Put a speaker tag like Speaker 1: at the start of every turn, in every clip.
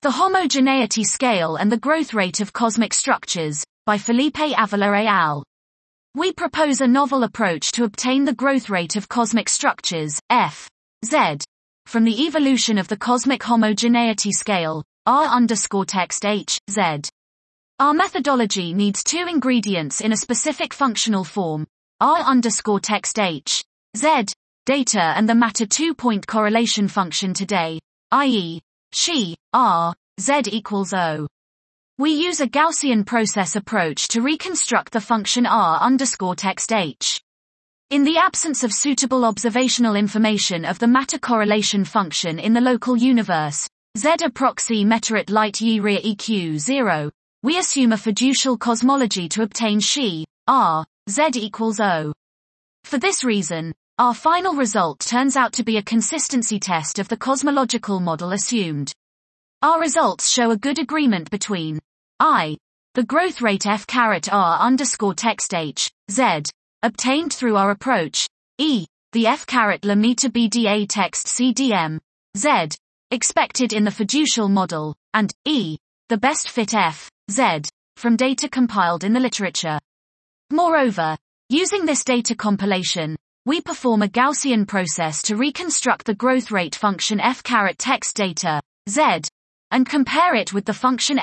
Speaker 1: The Homogeneity Scale and the Growth Rate of Cosmic Structures, by Felipe Avila et al. We propose a novel approach to obtain the growth rate of cosmic structures, F, Z, from the evolution of the cosmic homogeneity scale, R_text H, Z. Our methodology needs two ingredients in a specific functional form, R_text H, Z, data and the matter two-point correlation function today, i.e., Xi, R, Z equals O. We use a Gaussian process approach to reconstruct the function R_text H. In the absence of suitable observational information of the matter correlation function in the local universe, Z approxi meteorit light ye rear eq 0, we assume a fiducial cosmology to obtain Xi, R, Z equals O. For this reason, our final result turns out to be a consistency test of the cosmological model assumed. Our results show a good agreement between I, the growth rate f_r_text H, Z, obtained through our approach, E, the f_la_bda text CDM, Z, expected in the fiducial model, and E, the best fit F, Z, from data compiled in the literature. Moreover, using this data compilation, we perform a Gaussian process to reconstruct the growth rate function f_text data, Z, and compare it with the function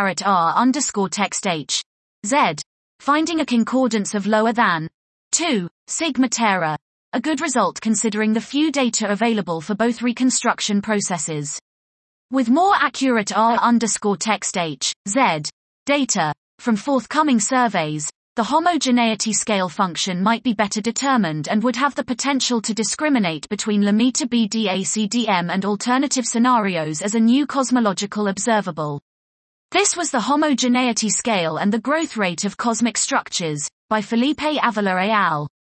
Speaker 1: f_r_text H, Z, finding a concordance of lower than 2 sigma tera, a good result considering the few data available for both reconstruction processes. With more accurate R_text H, Z, data, from forthcoming surveys, the homogeneity scale function might be better determined and would have the potential to discriminate between la_bda_CDM and alternative scenarios as a new cosmological observable. This was the Homogeneity Scale and the Growth Rate of Cosmic Structures, by Felipe Avila et al.